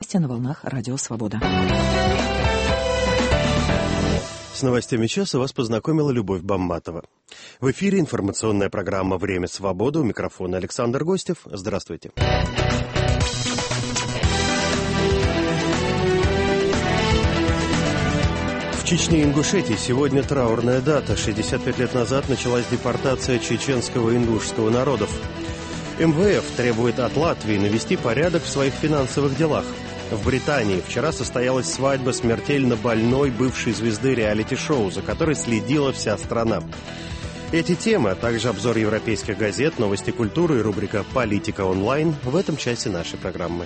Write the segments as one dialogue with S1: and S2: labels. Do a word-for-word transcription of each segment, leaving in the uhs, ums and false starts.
S1: Новости на волнах Радио Свобода.
S2: С новостями часа вас познакомила Любовь Бамматова. В эфире информационная программа «Время свободы». У микрофона Александр Гостев. Здравствуйте. В Чечне и Ингушетии сегодня траурная дата. шестьдесят пять лет назад началась депортация чеченского и ингушского народов. эм вэ эф требует от Латвии навести порядок в своих финансовых делах. В Британии вчера состоялась свадьба смертельно больной бывшей звезды реалити-шоу, за которой следила вся страна. Эти темы, а также обзор европейских газет, новости культуры и рубрика «Политика онлайн» в этом часе нашей программы.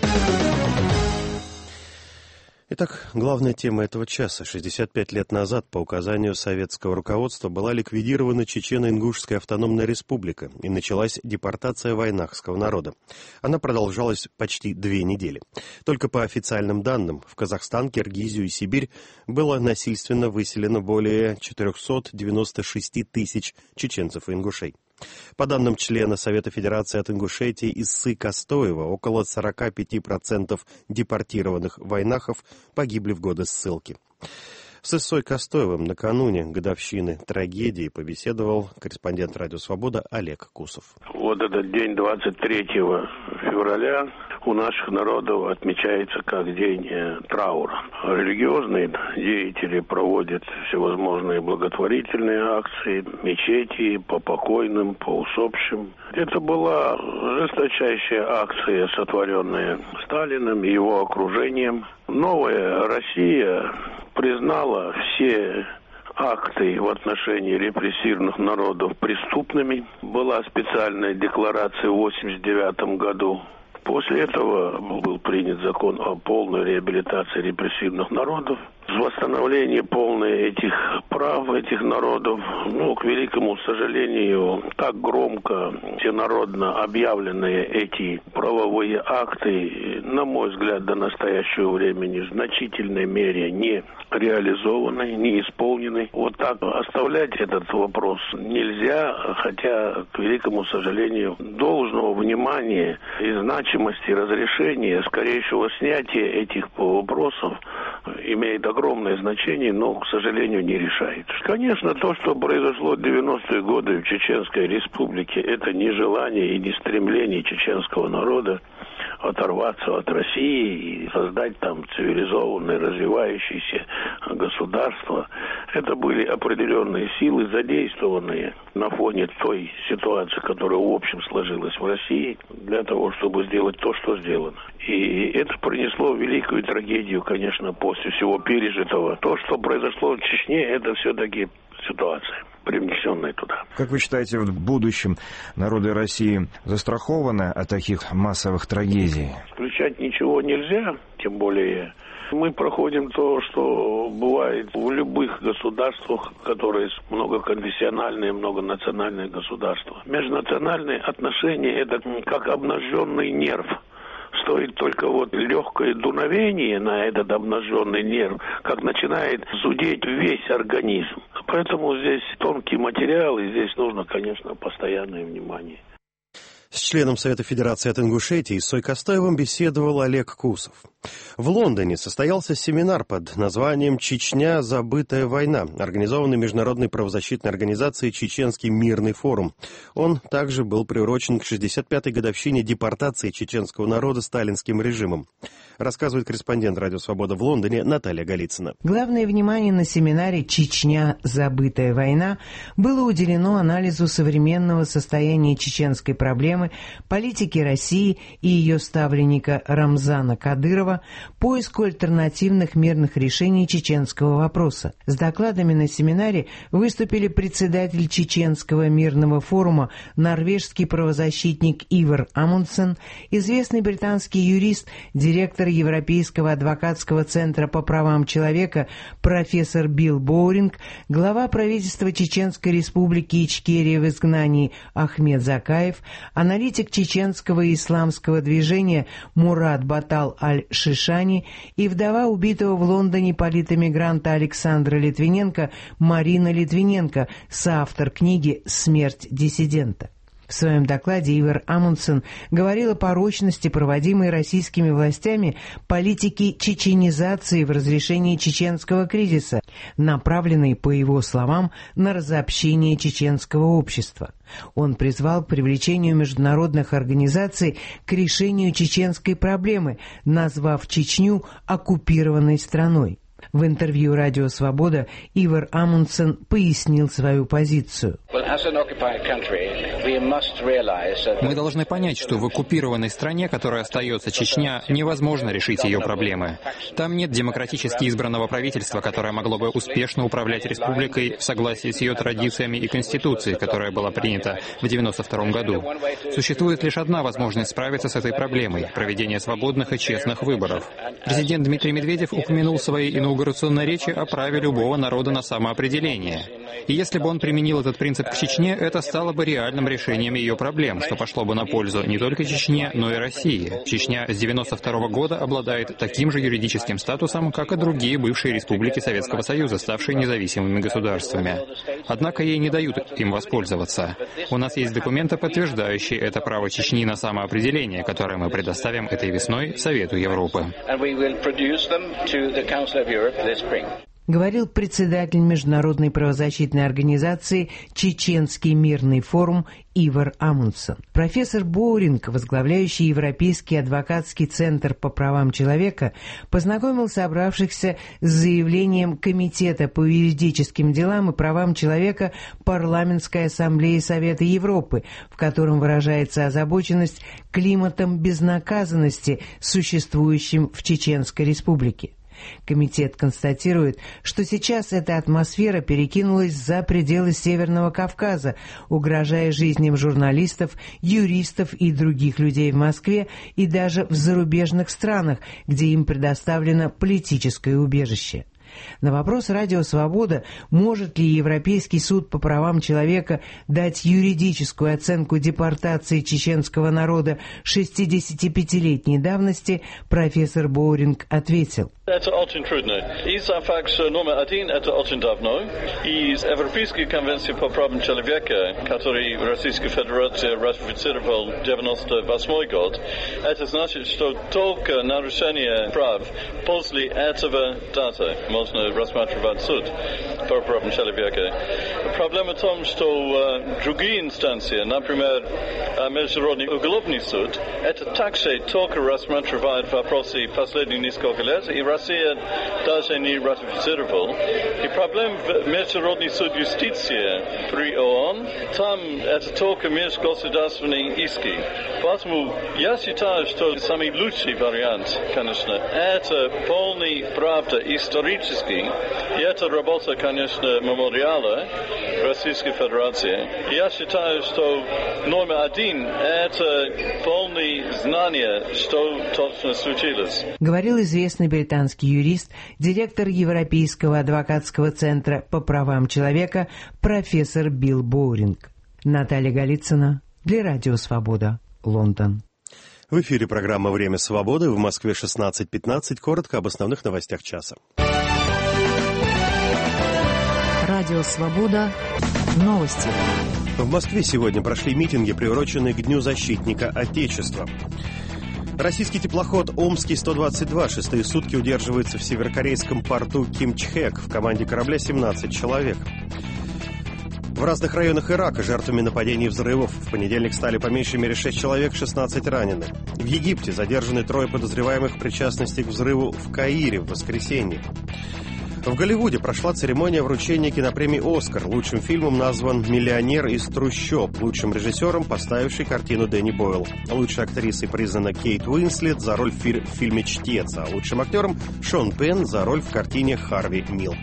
S2: Итак, главная тема этого часа. шестьдесят пять лет назад по указанию советского руководства была ликвидирована Чечено-Ингушская автономная республика и началась депортация вайнахского народа. Она продолжалась почти две недели. Только по официальным данным, в Казахстан, Киргизию и Сибирь было насильственно выселено более четыреста девяносто шесть тысяч чеченцев и ингушей. По данным члена Совета Федерации от Ингушетии Иссы Костоева, около сорок пять процентов депортированных вайнахов погибли в годы ссылки. С Иссой Костоевым накануне годовщины трагедии побеседовал корреспондент Радио Свобода Олег Кусов.
S3: Вот этот день двадцать третьего февраля у наших народов отмечается как день э, траура. Религиозные деятели проводят всевозможные благотворительные акции, мечети по покойным, по усопшим. Это была жесточайшая акция, сотворенная Сталиным и его окружением. Новая Россия признала все акты в отношении репрессированных народов преступными. Была специальная декларация в восемьдесят девятом году. После этого был принят закон о полной реабилитации репрессированных народов. Восстановление полное этих прав, этих народов, ну, к великому сожалению, так громко, всенародно объявленные эти правовые акты, на мой взгляд, до настоящего времени в значительной мере не реализованы, не исполнены. Вот так оставлять этот вопрос нельзя, хотя, к великому сожалению, должного внимания и значимости разрешения скорейшего снятия этих вопросов имеет огромное значение, но, к сожалению, не решает. Конечно, то, что произошло в девяностые годы в Чеченской Республике, это не желание и не стремление чеченского народа оторваться от России и создать там цивилизованное, развивающееся государство. Это были определенные силы, задействованные на фоне той ситуации, которая в общем сложилась в России, для того, чтобы сделать то, что сделано. И это принесло великую трагедию, конечно, после всего пережитого. То, что произошло в Чечне, это все-таки ситуация, привнесенная туда.
S4: Как вы считаете, в будущем народы России застрахованы от таких массовых трагедий?
S3: Исключать ничего нельзя, тем более мы проходим то, что бывает в любых государствах, которые многоконфессиональные, многонациональные государства. Межнациональные отношения – это как обнаженный нерв. Стоит только вот легкое дуновение на этот обнаженный нерв, как начинает зудеть весь организм. Поэтому здесь тонкий материал, и здесь нужно, конечно, постоянное внимание.
S2: С членом Совета Федерации от Ингушетии Иссой Костоевым беседовал Олег Кусов. В Лондоне состоялся семинар под названием «Чечня. Забытая война», организованный международной правозащитной организацией «Чеченский мирный форум». Он также был приурочен к шестьдесят пятой годовщине депортации чеченского народа сталинским режимом. Рассказывает корреспондент Радио Свобода в Лондоне Наталья Голицына.
S5: Главное внимание на семинаре «Чечня. Забытая война» было уделено анализу современного состояния чеченской проблемы, политики России и ее ставленника Рамзана Кадырова, поиску альтернативных мирных решений чеченского вопроса. С докладами на семинаре выступили председатель Чеченского мирного форума, норвежский правозащитник Ивар Амундсен, известный британский юрист, директор Европейского адвокатского центра по правам человека профессор Билл Боуринг, глава правительства Чеченской республики Ичкерия в изгнании Ахмед Закаев, аналитик чеченского и исламского движения Мурат Батал Аль-Шишани и вдова убитого в Лондоне политэмигранта Александра Литвиненко Марина Литвиненко, соавтор книги «Смерть диссидента». В своем докладе Ивар Амундсен говорил о порочности, проводимой российскими властями, политики чеченизации в разрешении чеченского кризиса, направленной, по его словам, на разобщение чеченского общества. Он призвал к привлечению международных организаций к решению чеченской проблемы, назвав Чечню оккупированной страной. В интервью «Радио Свобода» Ивар Амундсен пояснил свою позицию.
S1: Мы должны понять, что в оккупированной стране, которая остается Чечня, невозможно решить ее проблемы. Там нет демократически избранного правительства, которое могло бы успешно управлять республикой в согласии с ее традициями и конституцией, которая была принята в девяносто втором году. Существует лишь одна возможность справиться с этой проблемой – проведение свободных и честных выборов. Президент Дмитрий Медведев упомянул в своей инаугурационной речи о праве любого народа на самоопределение. И если бы он применил этот принцип к Чечне, это стало бы реальным решением ее проблем, что пошло бы на пользу не только Чечне, но и России. Чечня с девяносто второго года обладает таким же юридическим статусом, как и другие бывшие республики Советского Союза, ставшие независимыми государствами. Однако ей не дают им воспользоваться. У нас есть документы, подтверждающие это право Чечни на самоопределение, которое мы предоставим этой весной Совету Европы.
S5: Говорил председатель Международной правозащитной организации «Чеченский мирный форум» Ивар Амундсен. Профессор Боуринг, возглавляющий Европейский адвокатский центр по правам человека, познакомил собравшихся с заявлением Комитета по юридическим делам и правам человека Парламентской ассамблеи Совета Европы, в котором выражается озабоченность климатом безнаказанности, существующим в Чеченской республике. Комитет констатирует, что сейчас эта атмосфера перекинулась за пределы Северного Кавказа, угрожая жизням журналистов, юристов и других людей в Москве и даже в зарубежных странах, где им предоставлено политическое убежище. На вопрос «Радио Свобода», может ли Европейский суд по правам человека дать юридическую оценку депортации чеченского народа шестидесятипятилетней давности, профессор Боуринг ответил.
S6: Это очень трудно. Из-за факта номер один это очень давно. Из Европейской конвенции по правам человека, который Российская Федерация ратифицировала в девяносто восьмой год, это значит, что только нарушение прав после этого даты можно рассматривать суд по правам человека. Проблема в том, что uh, другие инстанции, например, uh, Международный уголовный суд, это также только рассматривает вопросы последних несколько лет, и Россия даже не ратифицировала. И проблема в Международный суд юстиции при ООН, там это только межгосударственные иски. Поэтому я считаю, что самый лучший вариант, конечно, это полный правда исторический. И это работа, конечно, мемориала Российской Федерации. Я считаю, что номер один – это полное знание, что точно случилось.
S5: Говорил известный британский юрист, директор Европейского адвокатского центра по правам человека профессор Билл Боуринг. Наталья Голицына для Радио Свобода, Лондон.
S2: В эфире программа «Время свободы». В Москве шестнадцать пятнадцать. Коротко об основных новостях часа.
S7: Радио «Свобода». Новости.
S2: В Москве сегодня прошли митинги, приуроченные к Дню защитника Отечества. Российский теплоход «Омский сто двадцать два» шестые сутки удерживается в северокорейском порту Кимчхэк. В команде корабля семнадцать человек. В разных районах Ирака жертвами нападений и взрывов в понедельник стали по меньшей мере шесть человек, шестнадцать ранены. В Египте задержаны трое подозреваемых в причастности к взрыву в Каире в воскресенье. В Голливуде прошла церемония вручения кинопремии «Оскар». Лучшим фильмом назван «Миллионер из трущоб», лучшим режиссером, поставивший картину Дэнни Бойл. Лучшей актрисой признана Кейт Уинслет за роль в, фи- в фильме «Чтец», а лучшим актером Шон Пенн за роль в картине «Харви Милк».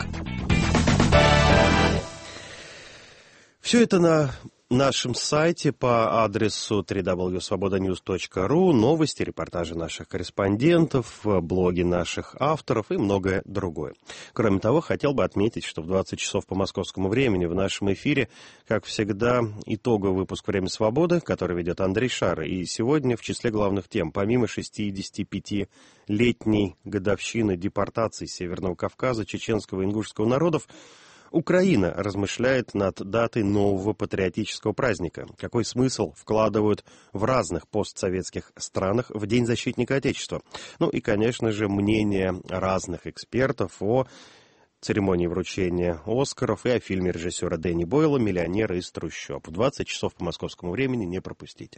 S2: Все это на нашем сайте по адресу дабл ю дабл ю дабл ю точка свобода ньюс точка ру, новости, репортажи наших корреспондентов, блоги наших авторов и многое другое. Кроме того, хотел бы отметить, что в двадцать часов по московскому времени в нашем эфире, как всегда, итоговый выпуск «Время свободы», который ведет Андрей Шар. И сегодня в числе главных тем, помимо шестидесятипятилетней годовщины депортации Северного Кавказа, чеченского и ингушского народов, Украина размышляет над датой нового патриотического праздника. Какой смысл вкладывают в разных постсоветских странах в День защитника Отечества? Ну и, конечно же, мнение разных экспертов о церемонии вручения «Оскаров» и о фильме режиссера Дэнни Бойла «Миллионеры из трущоб». В двадцать часов по московскому времени не пропустите.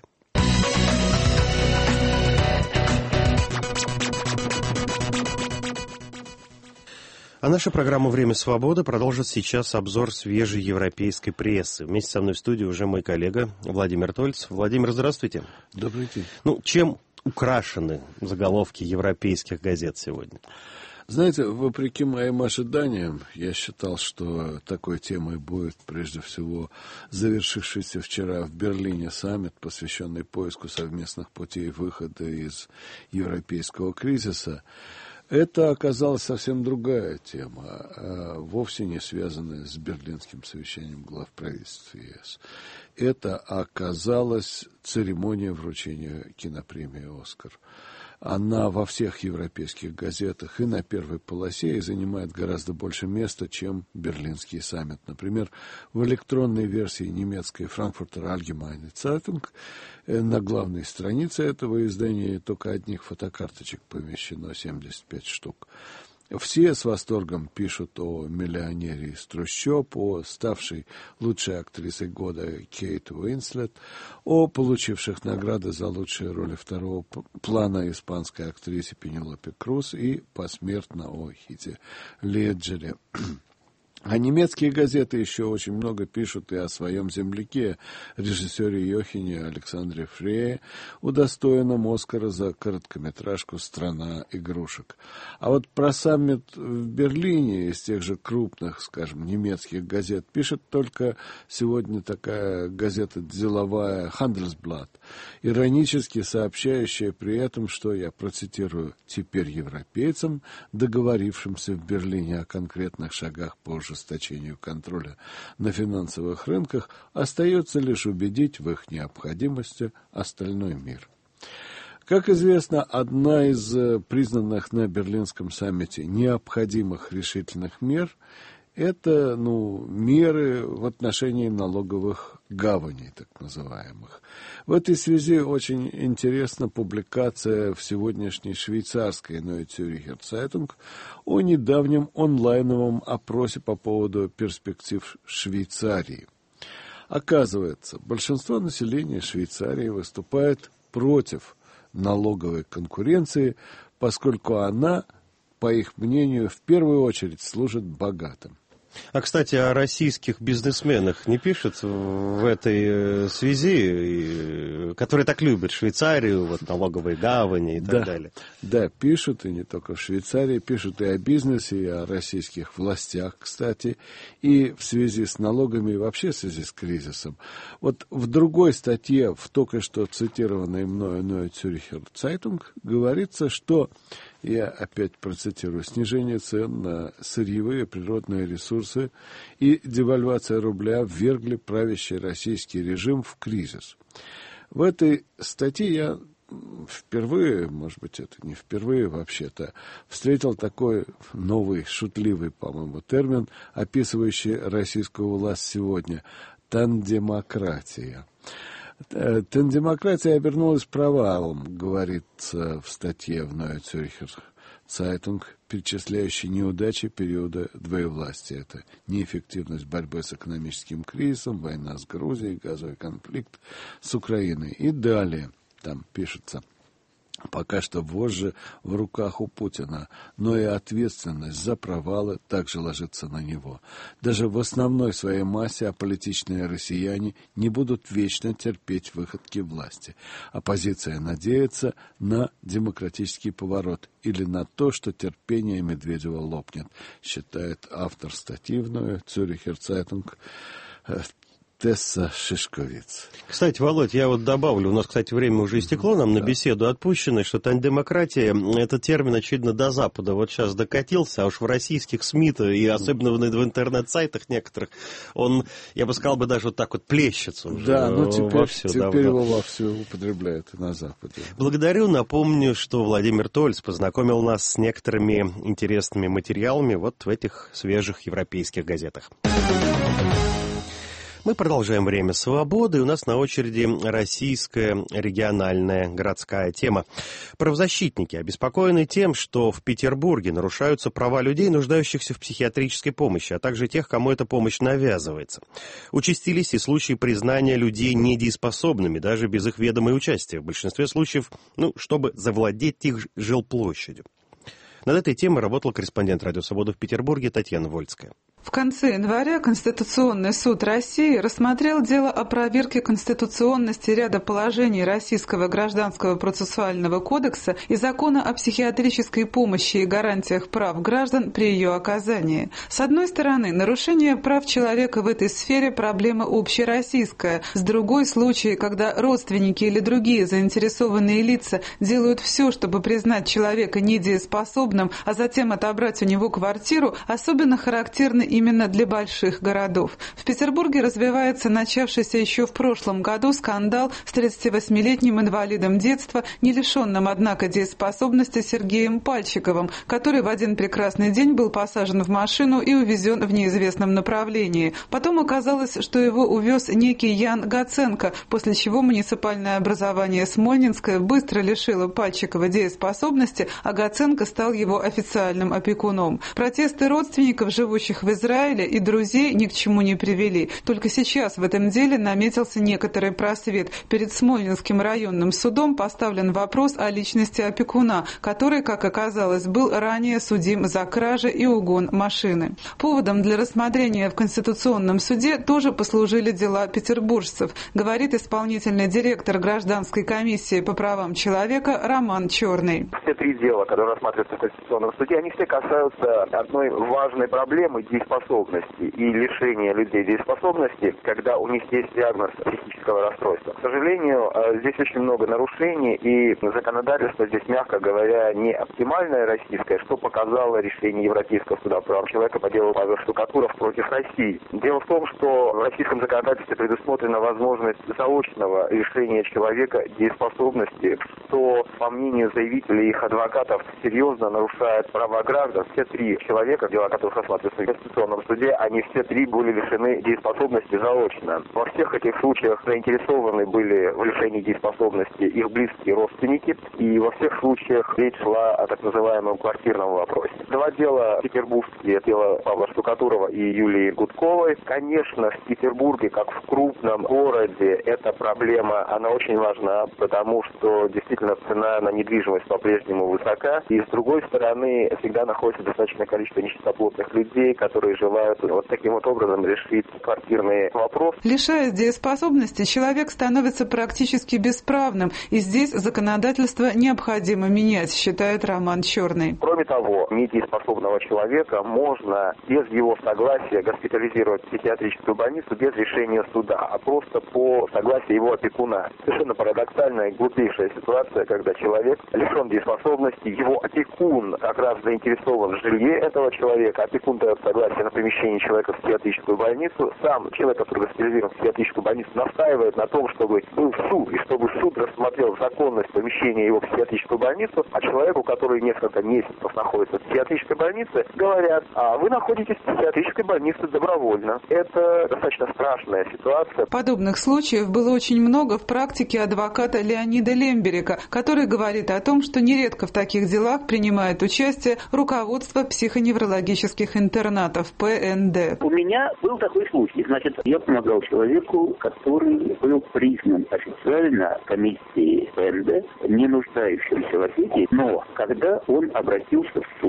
S2: А наша программа «Время свободы» продолжит сейчас обзор свежей европейской прессы. Вместе со мной в студии уже мой коллега Владимир Тольц. Владимир, здравствуйте.
S8: Добрый день.
S2: Ну, чем украшены заголовки европейских газет сегодня?
S8: Знаете, вопреки моим ожиданиям, я считал, что такой темой будет прежде всего завершившийся вчера в Берлине саммит, посвященный поиску совместных путей выхода из европейского кризиса. Это оказалась совсем другая тема, вовсе не связанная с Берлинским совещанием глав правительств ЕС. Это оказалась церемония вручения кинопремии «Оскар». Она во всех европейских газетах и на первой полосе и занимает гораздо больше места, чем Берлинский саммит. Например, в электронной версии немецкой Frankfurter Allgemeine Zeitung на главной странице этого издания только одних фотокарточек помещено семьдесят пять штук. Все с восторгом пишут о миллионере из трущоб, о ставшей лучшей актрисой года Кейт Уинслет, о получивших награды за лучшие роли второго плана испанской актрисе Пенелопе Круз и посмертно о хите Леджере. А немецкие газеты еще очень много пишут и о своем земляке, режиссере Йохане Александре Фрее, удостоенном Оскара за короткометражку «Страна игрушек». А вот про саммит в Берлине из тех же крупных, скажем, немецких газет пишет только сегодня такая газета деловая «Handelsblatt», иронически сообщающая при этом, что, я процитирую, «теперь европейцам, договорившимся в Берлине о конкретных шагах по ужесточению контроля на финансовых рынках, остается лишь убедить в их необходимости остальной мир». Как известно, одна из признанных на Берлинском саммите необходимых решительных мер – это ну, меры в отношении налоговых гаваней, так называемых. В этой связи очень интересна публикация в сегодняшней швейцарской Neue Zürcher Zeitung о недавнем онлайновом опросе по поводу перспектив Швейцарии. Оказывается, большинство населения Швейцарии выступает против налоговой конкуренции, поскольку она, по их мнению, в первую очередь служит богатым.
S2: А, кстати, о российских бизнесменах не пишут в этой связи, которые так любят Швейцарию, вот налоговые гавани и так
S8: да,
S2: далее?
S8: Да, пишут, и не только в Швейцарии, пишут и о бизнесе, и о российских властях, кстати, и в связи с налогами, и вообще в связи с кризисом. Вот в другой статье, в только что цитированной мною Neue Zürcher Zeitung, говорится, что, я опять процитирую, снижение цен на сырьевые природные ресурсы и девальвация рубля ввергли правящий российский режим в кризис. В этой статье я впервые, может быть, это не впервые вообще-то, встретил такой новый, шутливый, по-моему, термин, описывающий российскую власть сегодня – тандемократия. Тандемократия обернулась провалом, говорится в статье в Neue Zürcher Zeitung, перечисляющей неудачи периода двоевластия. Это неэффективность борьбы с экономическим кризисом, война с Грузией, газовый конфликт с Украиной. И далее там пишется: пока что вожжи в руках у Путина, но и ответственность за провалы также ложится на него. Даже в основной своей массе аполитичные россияне не будут вечно терпеть выходки власти. Оппозиция надеется на демократический поворот или на то, что терпение Медведева лопнет, считает автор статьи в Neue Zürcher Zeitung. Тесса Шишковиц.
S2: Кстати, Володь, я вот добавлю, у нас, кстати, время уже истекло, нам да. на беседу отпущено, что демократия, этот термин, очевидно, до Запада вот сейчас докатился, а уж в российских СМИ-то, и особенно в, в интернет-сайтах некоторых, он, я бы сказал, бы даже вот так вот плещется уже.
S8: Да, ну теперь,
S2: вовсю,
S8: теперь
S2: да,
S8: его вовсю употребляют и на Западе.
S2: Благодарю, напомню, что Владимир Тольц познакомил нас с некоторыми интересными материалами вот в этих свежих европейских газетах. Мы продолжаем «Время свободы», и у нас на очереди российская региональная городская тема. Правозащитники обеспокоены тем, что в Петербурге нарушаются права людей, нуждающихся в психиатрической помощи, а также тех, кому эта помощь навязывается. Участились и случаи признания людей недееспособными, даже без их ведома и участия, в большинстве случаев, ну, чтобы завладеть их жилплощадью. Над этой темой работал корреспондент «Радио Свобода» в Петербурге Татьяна Вольская.
S9: В конце января Конституционный суд России рассмотрел дело о проверке конституционности ряда положений Российского гражданского процессуального кодекса и закона о психиатрической помощи и гарантиях прав граждан при ее оказании. С одной стороны, нарушение прав человека в этой сфере – проблема общероссийская. С другой – случаи, когда родственники или другие заинтересованные лица делают все, чтобы признать человека недееспособным, а затем отобрать у него квартиру, особенно характерны именно для больших городов. В Петербурге развивается начавшийся еще в прошлом году скандал с тридцативосьмилетним инвалидом детства, не лишенным, однако, дееспособности Сергеем Пальчиковым, который в один прекрасный день был посажен в машину и увезен в неизвестном направлении. Потом оказалось, что его увез некий Ян Гаценко, после чего муниципальное образование Смольнинское быстро лишило Пальчикова дееспособности, а Гаценко стал его официальным опекуном. Протесты родственников, живущих в Израиле, и друзей ни к чему не привели. Только сейчас в этом деле наметился некоторый просвет. Перед Смольнинским районным судом поставлен вопрос о личности опекуна, который, как оказалось, был ранее судим за кражи и угон машины. Поводом для рассмотрения в Конституционном суде тоже послужили дела петербуржцев, говорит исполнительный директор Гражданской комиссии по правам человека Роман Черный.
S10: Все три дела, которые рассматриваются в Конституционном суде, они все касаются одной важной проблемы – дееспособности и лишения людей дееспособности, когда у них есть диагноз психического расстройства. К сожалению, здесь очень много нарушений, и законодательство здесь, мягко говоря, не оптимальное российское, что показало решение Европейского суда прав человека по делу Павел Штукатуров против России. Дело в том, что в российском законодательстве предусмотрена возможность заочного лишения человека дееспособности, что, по мнению заявителей и их адвокатов, серьезно нарушает права граждан. Все три человека, дела которых рассматриваются в Конституционном суде, они все три были лишены дееспособности заочно. Во всех этих случаях заинтересованы были в лишении дееспособности их близкие родственники, и во всех случаях речь шла о так называемом квартирном вопросе. Два дела петербургские, дело Павла Штукатурова и Юлии Гудковой. Конечно, в Петербурге, как в крупном городе, эта проблема, она очень важна, потому что действительно цена на недвижимость по-прежнему высока, и с другой стороны всегда находится достаточное количество нечистоплотных людей, которые желают вот таким вот образом решить квартирный вопрос.
S9: Лишаясь дееспособности, человек становится практически бесправным, и здесь законодательство необходимо менять, считает Роман Черный.
S10: Кроме того, недееспособного человека можно без его согласия госпитализировать в психиатрическую больницу без решения суда, а просто по согласию его опекуна. Совершенно парадоксальная и глупейшая ситуация, когда человек лишен дееспособности, его опекун как раз заинтересован в жилье этого человека, опекун дает согласие на помещение человека в психиатрическую больницу, сам человек, который госпитализирован в психиатрическую больницу, настаивает на том, чтобы был суд, и чтобы суд рассмотрел законность помещения его в психиатрическую больницу, а человеку, который несколько месяцев находится в психиатрической больнице, говорят: а вы находитесь в психиатрической больнице добровольно. Это достаточно страшная ситуация.
S9: Подобных случаев было очень много в практике адвоката Леонида Лемберика, который говорит о том, что нередко в таких делах принимает участие руководство психоневрологических интернатов пэ эн дэ.
S11: У меня был такой случай. Значит, я помогал человеку, который был признан официально комиссией пэ эн дэ, не нуждающимся в опеке, но когда он обратился в суд за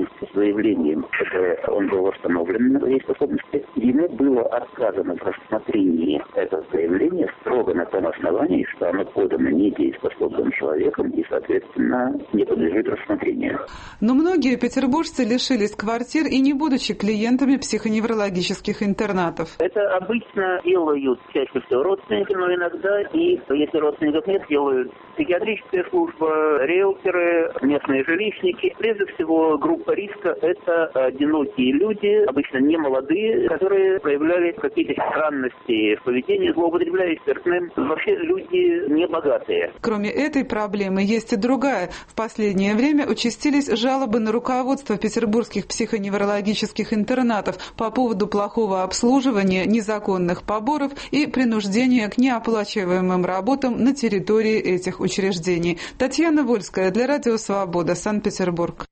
S11: заявлением, которое он был восстановлен на дееспособности, ему было отказано в рассмотрении этого заявления строго на том основании, что оно подано недееспособным человеком и, соответственно, не подлежит рассмотрению.
S9: Но многие петербуржцы лишились квартир и не будучи клиентами психоневрологических интернатов.
S11: Это обычно делают чаще всего родственники, но иногда и, если родственников нет, делают психиатрическая служба, риэлторы, местные жилищники. Прежде всего, группа риска – это одинокие люди, обычно не молодые, которые проявляли какие-то странности в поведении, злоупотребляя спиртным. Вообще люди не богатые.
S9: Кроме этой проблемы, есть и другая. В последнее время участились жалобы на руководство петербургских психоневрологических интернатов по поводу плохого обслуживания, незаконных поборов и принуждения к неоплачиваемым работам на территории этих учреждений. Татьяна Вольская для Радио Свобода, Санкт-Петербург.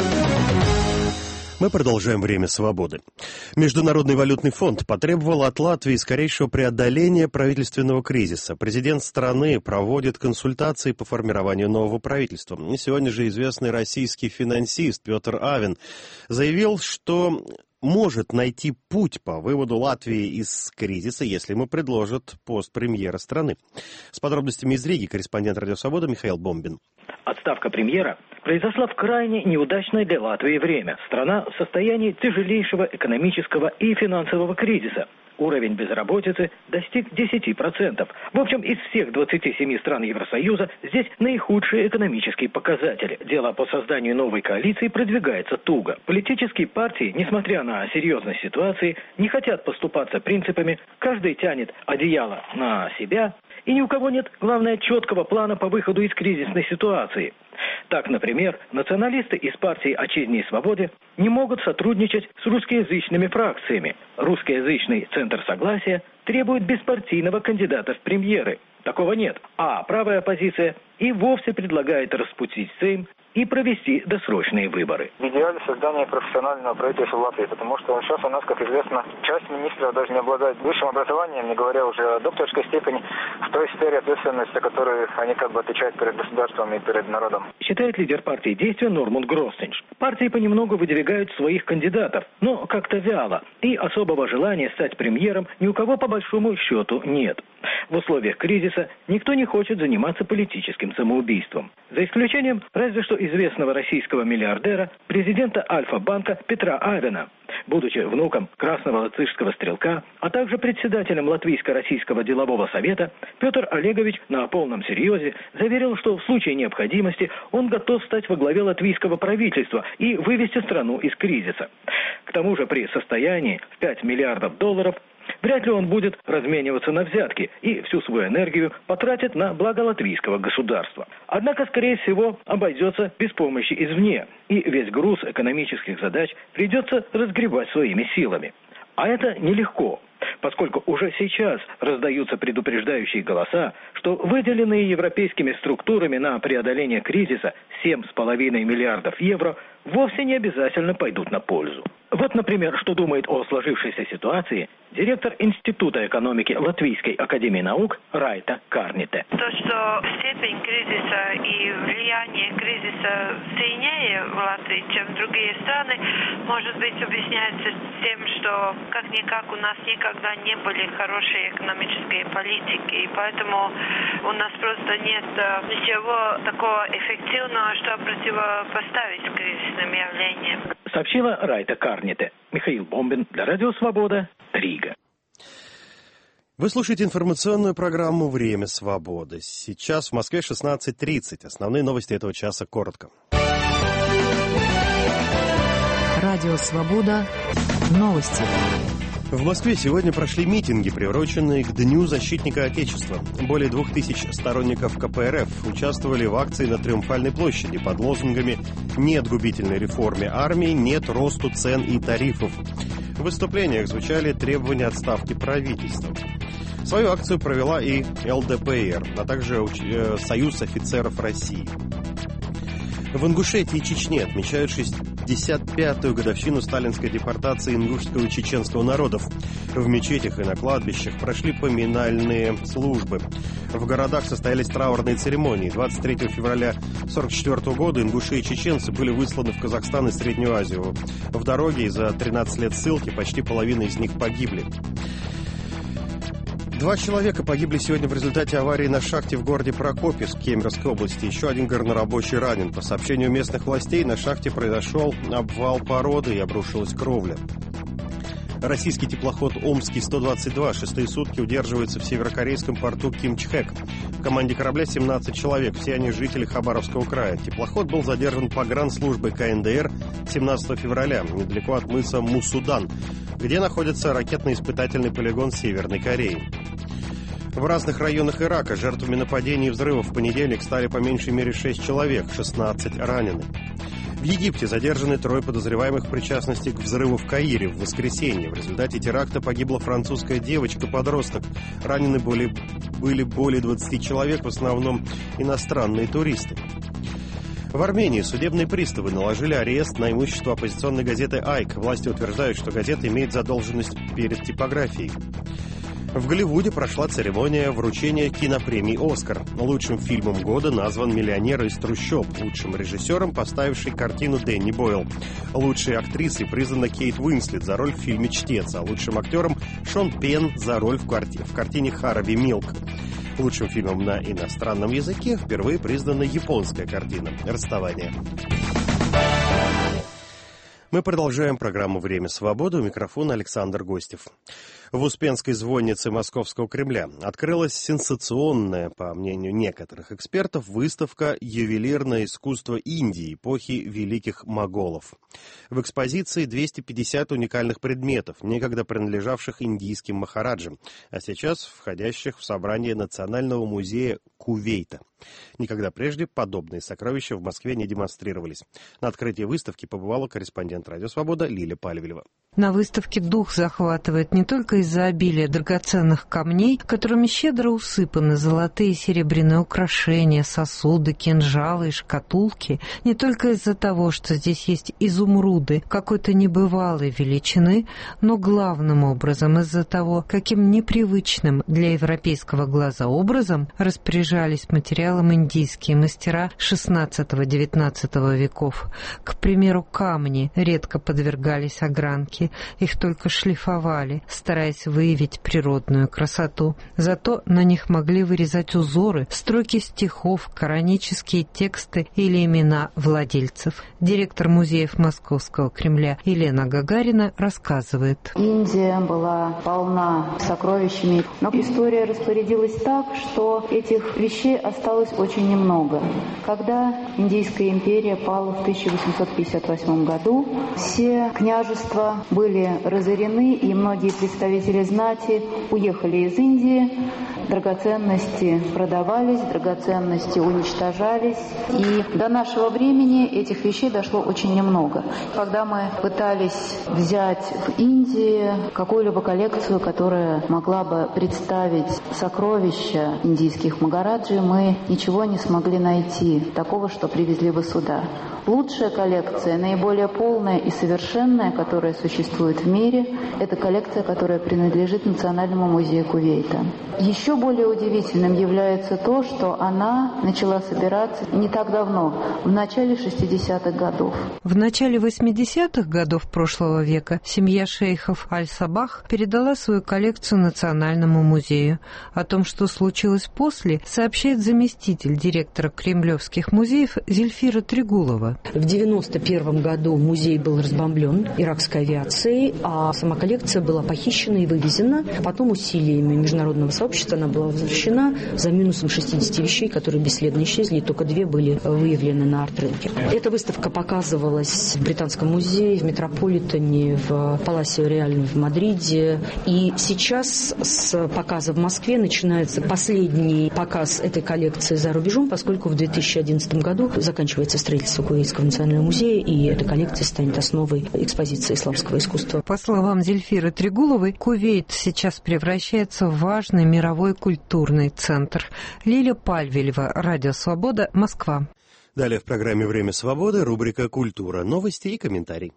S2: Мы продолжаем «Время свободы». Международный валютный фонд потребовал от Латвии скорейшего преодоления правительственного кризиса. Президент страны проводит консультации по формированию нового правительства. И сегодня же известный российский финансист Петр Авен заявил, что может найти путь по выводу Латвии из кризиса, если ему предложат пост премьера страны. С подробностями из Риги корреспондент «Радио Свобода» Михаил Бомбин.
S12: Отставка премьера произошла в крайне неудачное для Латвии время. Страна в состоянии тяжелейшего экономического и финансового кризиса. Уровень безработицы достиг десять процентов. В общем, из всех двадцати семи стран Евросоюза здесь наихудшие экономические показатели. Дело по созданию новой коалиции продвигается туго. Политические партии, несмотря на серьезность ситуации, не хотят поступаться принципами «каждый тянет одеяло на себя», и ни у кого нет, главное, четкого плана по выходу из кризисной ситуации. Так, например, националисты из партии «Отчизне и свободе» не могут сотрудничать с русскоязычными фракциями. Русскоязычный Центр согласия требует беспартийного кандидата в премьеры. Такого нет. А правая оппозиция и вовсе предлагает распустить Сейм и провести досрочные выборы.
S13: В идеале создание профессионального правительства в Латвии, потому что сейчас у нас, как известно, часть министров даже не обладает высшим образованием, не говоря уже о докторской степени, в той сфере ответственности, которую они как бы отвечают перед государством и перед народом.
S12: Считает лидер партии «Действия» Нормунд Гроссинш. Партии понемногу выдвигают своих кандидатов, но как-то вяло, и особого желания стать премьером ни у кого по большому счету нет. В условиях кризиса никто не хочет заниматься политическим самоубийством. За исключением разве что известного российского миллиардера, президента Альфа-банка Петра Авена. Будучи внуком красного латышского стрелка, а также председателем Латвийско-Российского делового совета, Петр Олегович на полном серьезе заверил, что в случае необходимости он готов стать во главе латвийского правительства и вывести страну из кризиса. К тому же при состоянии в пять миллиардов долларов вряд ли он будет размениваться на взятки и всю свою энергию потратит на благо латвийского государства. Однако, скорее всего, обойдется без помощи извне, и весь груз экономических задач придется разгребать своими силами. А это нелегко, поскольку уже сейчас раздаются предупреждающие голоса, что выделенные европейскими структурами на преодоление кризиса семь с половиной миллиардов евро вовсе не обязательно пойдут на пользу. Вот, например, что думает о сложившейся ситуации директор Института экономики Латвийской академии наук Райта Карните.
S14: То, что степень кризиса и влияние кризиса сильнее в Латвии, чем в другие страны, может быть, объясняется тем, что как-никак у нас никогда не были хорошие экономические политики, и поэтому у нас просто нет ничего такого эффективного, чтобы противопоставить кризисным явлениям.
S12: Сообщила Райта Карните. Михаил Бомбин для Радио Свобода, Рига.
S2: Вы слушаете информационную программу «Время свободы». Сейчас в Москве шестнадцать тридцать. Основные новости этого часа коротко.
S7: Радио Свобода. Новости.
S2: В Москве сегодня прошли митинги, приуроченные к Дню защитника Отечества. Более двух тысяч сторонников ка пэ эр эф участвовали в акции на Триумфальной площади под лозунгами «Нет губительной реформе армии, нет росту цен и тарифов». В выступлениях звучали требования отставки правительства. Свою акцию провела и эл дэ пэ эр, а также Союз офицеров России. В Ингушетии и Чечне отмечают пятьдесят пятую годовщину сталинской депортации ингушского и чеченского народов. В мечетях и на кладбищах прошли поминальные службы. В городах состоялись траурные церемонии. двадцать третьего февраля тысяча девятьсот сорок четвёртого года ингуши и чеченцы были высланы в Казахстан и Среднюю Азию. В дороге за тринадцать лет ссылки почти половина из них погибли. Два человека погибли сегодня в результате аварии на шахте в городе Прокопьевск Кемеровской области. Еще один горнорабочий ранен. По сообщению местных властей, на шахте произошел обвал породы и обрушилась кровля. Российский теплоход «Омский сто двадцать два» шестые сутки удерживается в северокорейском порту Кимчхэк. В команде корабля семнадцать человек, все они жители Хабаровского края. Теплоход был задержан погранслужбой ка эн дэ эр семнадцатого февраля, недалеко от мыса Мусудан, где находится ракетно-испытательный полигон Северной Кореи. В разных районах Ирака жертвами нападений и взрывов в понедельник стали по меньшей мере шесть человек, шестнадцать ранены. В Египте задержаны трое подозреваемых в причастности к взрыву в Каире в воскресенье. В результате теракта погибла французская девочка-подросток. Ранены были, были более двадцати человек, в основном иностранные туристы. В Армении судебные приставы наложили арест на имущество оппозиционной газеты «Айк». Власти утверждают, что газета имеет задолженность перед типографией. В Голливуде прошла церемония вручения кинопремии «Оскар». Лучшим фильмом года назван «Миллионер из трущоб», лучшим режиссером, поставивший картину Дэнни Бойл. Лучшей актрисой признана Кейт Уинслет за роль в фильме «Чтец», а лучшим актером Шон Пенн за роль в, карти... в картине «Харви Милк». Лучшим фильмом на иностранном языке впервые признана японская картина «Расставание». Мы продолжаем программу «Время свободы». У микрофона Александр Гостев. В Успенской звоннице Московского Кремля открылась сенсационная, по мнению некоторых экспертов, выставка «Ювелирное искусство Индии эпохи великих моголов». В экспозиции двести пятьдесят уникальных предметов, некогда принадлежавших индийским махараджам, а сейчас входящих в собрание Национального музея Кувейта. Никогда прежде подобные сокровища в Москве не демонстрировались. На открытии выставки побывала корреспондент «Радио Свобода» Лилия Пальвелева.
S5: На выставке дух захватывает не только из-за обилия драгоценных камней, которыми щедро усыпаны золотые и серебряные украшения, сосуды, кинжалы и шкатулки, не только из-за того, что здесь есть изумруды какой-то небывалой величины, но главным образом из-за того, каким непривычным для европейского глаза образом распоряжались материалом индийские мастера шестнадцатого-девятнадцатого веков. К примеру, камни редко подвергались огранке, их только шлифовали, стараясь выявить природную красоту. Зато на них могли вырезать узоры, строки стихов, коранические тексты или имена владельцев. Директор музеев Московского Кремля Елена Гагарина рассказывает.
S15: Индия была полна сокровищами, но история распорядилась так, что этих вещей осталось очень немного. Когда Индийская империя пала в тысяча восемьсот пятьдесят восьмом году, все княжества были разорены, и многие представители знати уехали из Индии. Драгоценности продавались, драгоценности уничтожались. И до нашего времени этих вещей дошло очень немного. Когда мы пытались взять в Индии какую-либо коллекцию, которая могла бы представить сокровища индийских магараджи, мы ничего не смогли найти такого, что привезли бы сюда. Лучшая коллекция, наиболее полная и совершенная, которая существует в мире, это коллекция, которая принадлежит Национальному музею Кувейта. Еще более удивительным является то, что она начала собираться не так давно, в начале шестидесятых годов.
S5: В начале восьмидесятых годов прошлого века семья шейхов Аль-Сабах передала свою коллекцию Национальному музею. О том, что случилось после, сообщает заместитель директора Кремлевских музеев Зельфира Трегулова.
S16: В девяносто первом году музей был разбомблен иракской авиацией, а сама коллекция была похищена и вывезена. Потом усилиями международного сообщества она была возвращена за минусом шестидесяти вещей, которые бесследно исчезли, и только две были выявлены на арт-рынке. Эта выставка показывалась в Британском музее, в Метрополитене, в Паласио Реале в Мадриде. И сейчас с показа в Москве начинается последний показ этой коллекции за рубежом, поскольку в две тысячи одиннадцатом году заканчивается строительство Кувейтского национального музея, и эта коллекция станет основой экспозиции исламского искусства.
S5: По словам Зельфиры Трегуловой, Кувейт сейчас превращается в важный мировой культурный центр. Лилия Пальвелева, Радио Свобода, Москва.
S2: Далее в программе «Время свободы» рубрика «Культура», новости и комментарий.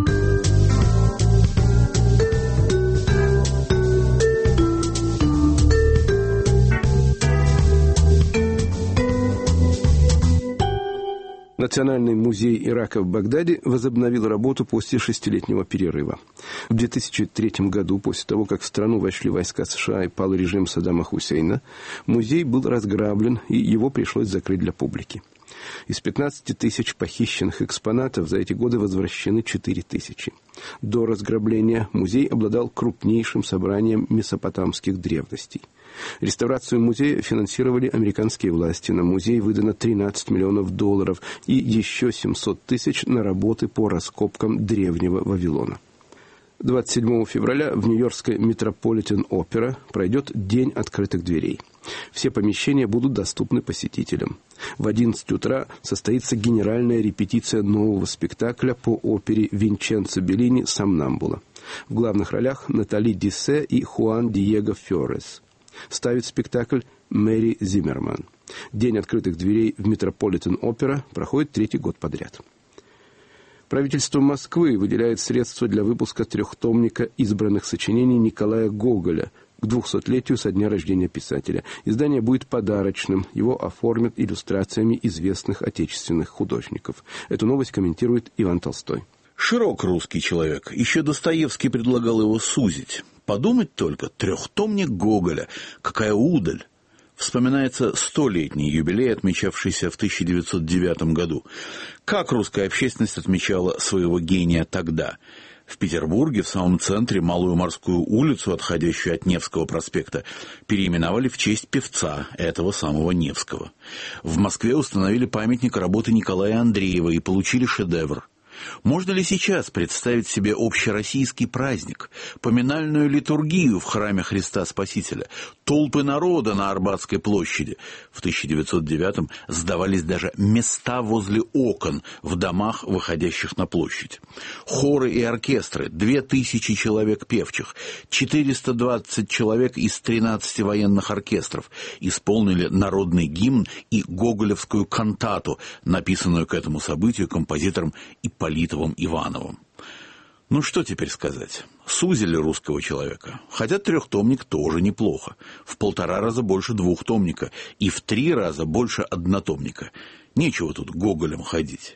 S17: Национальный музей Ирака в Багдаде возобновил работу после шестилетнего перерыва. В две тысячи третьем году, после того, как в страну вошли войска США и пал режим Саддама Хусейна, музей был разграблен, и его пришлось закрыть для публики. Из пятнадцати тысяч похищенных экспонатов за эти годы возвращены четыре тысячи. До разграбления музей обладал крупнейшим собранием месопотамских древностей. Реставрацию музея финансировали американские власти. На музей выдано тринадцать миллионов долларов и еще семьсот тысяч на работы по раскопкам древнего Вавилона. двадцать седьмого февраля в Нью-Йоркской Метрополитен-опера пройдет День открытых дверей. Все помещения будут доступны посетителям. В одиннадцать утра состоится генеральная репетиция нового спектакля по опере Винченцо Беллини «Сомнамбула». В главных ролях Натали Диссе и Хуан Диего Фьорес. Ставит спектакль Мэри Зиммерман. День открытых дверей в Метрополитен-опера проходит третий год подряд. Правительство Москвы выделяет средства для выпуска трехтомника избранных сочинений Николая Гоголя к двухсотлетию со дня рождения писателя. Издание будет подарочным, его оформят иллюстрациями известных отечественных художников. Эту новость комментирует Иван Толстой.
S18: Широк русский человек. Еще Достоевский предлагал его сузить. Подумать только, трехтомник Гоголя. Какая удаль! Вспоминается столетний юбилей, отмечавшийся в тысяча девятьсот девятом году. Как русская общественность отмечала своего гения тогда? В Петербурге, в самом центре, Малую Морскую улицу, отходящую от Невского проспекта, переименовали в честь певца, этого самого Невского. В Москве установили памятник работы Николая Андреева и получили шедевр. Можно ли сейчас представить себе общероссийский праздник, поминальную литургию в храме Христа Спасителя, толпы народа на Арбатской площади? В тысяча девятьсот девятом сдавались даже места возле окон в домах, выходящих на площадь. Хоры и оркестры, две тысячи человек певчих, четыреста двадцать человек из тринадцати военных оркестров исполнили народный гимн и гоголевскую кантату, написанную к этому событию композитором Ипполитом Ивановым. Ну что теперь сказать? Сузили русского человека. Хотя трехтомник тоже неплохо. В полтора раза больше двухтомника и в три раза больше однотомника. Нечего тут Гоголем ходить.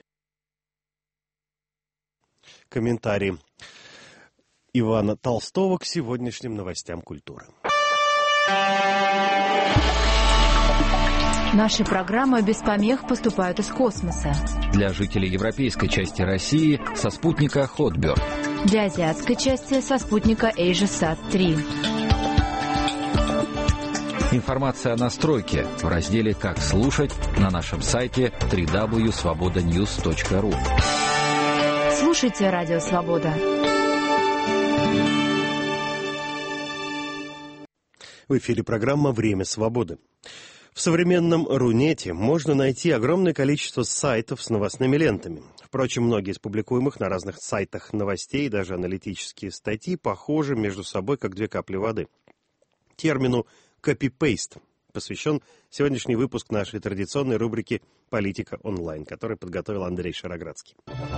S2: Комментарий Ивана Толстого к сегодняшним новостям культуры.
S7: Наши программы без помех поступают из космоса.
S19: Для жителей европейской части России со спутника Hotbird.
S7: Для азиатской части со спутника AsiaSat три.
S19: Информация о настройке в разделе «Как слушать» на нашем сайте дабл ю дабл ю дабл ю точка свобода ньюс точка ру.
S7: Слушайте Радио Свобода.
S2: В эфире программа «Время свободы». В современном Рунете можно найти огромное количество сайтов с новостными лентами. Впрочем, многие из публикуемых на разных сайтах новостей, даже аналитические статьи, похожи между собой, как две капли воды. Термину «копипейст» посвящен сегодняшний выпуск нашей традиционной рубрики «Политика онлайн», который подготовил Андрей Шароградский.